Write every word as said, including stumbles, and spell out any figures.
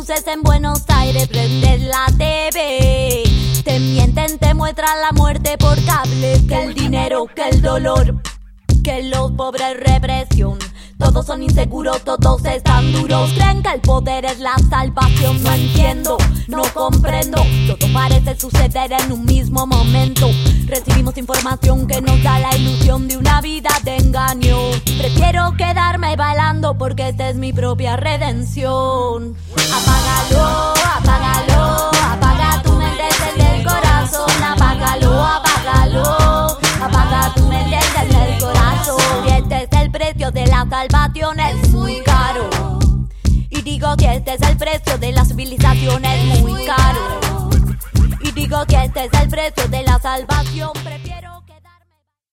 luces en Buenos Aires, prendes la T V. Te mienten, te muestran la muerte por cable. Que el dinero, que el dolor, que los pobres represión. Todos son inseguros, todos están duros. Creen que el poder es la salvación. No entiendo, no comprendo. Todo parece suceder en un mismo momento. Recibimos información que nos da la ilusión de una vida de engaño. Prefiero quedarme bailando porque esta es mi propia redención. Apágalo, apágalo, apaga tu mente desde el corazón. Apágalo, apágalo, apaga tu mente desde el corazón. Y este es el precio de la salvación, es muy caro. Y digo que este es el precio de la civilización, es muy caro. Y digo que este es el precio de la salvación, prefiero